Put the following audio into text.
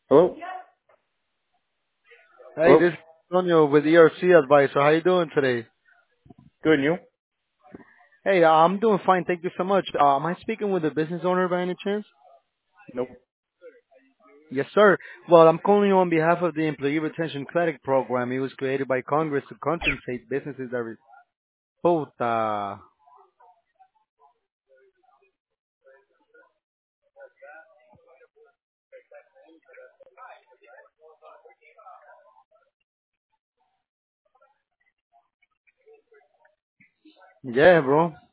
Hello? Hey, Hello? this is Antonio with ERC Advisor. How you doing today? Good, and you? Hey, I'm doing fine. Thank you so much. Am I speaking with a business owner by any chance? Nope. Yes, sir. Well, I'm calling you on behalf of the Employee Retention Credit Program. It was created by Congress to compensate businesses that Puta. Yeah, bro.